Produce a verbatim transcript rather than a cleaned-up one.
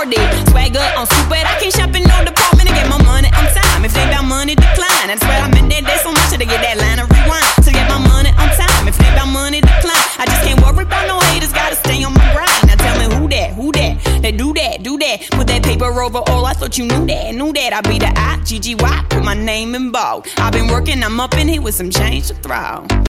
party. Swagger on stupid, I can't shop in no department to get my money on time. If they bout money, decline. I swear I'm in that day so much to get that line of rewind. To get my money on time. If they bout money, decline. I just can't worry about no haters, gotta stay on my grind. Now tell me who that, who that? They do that, do that. Put that paper over all, I thought you knew that, knew that. I be the I G G Y, put my name in bold. I've been working, I'm up in here with some change to throw.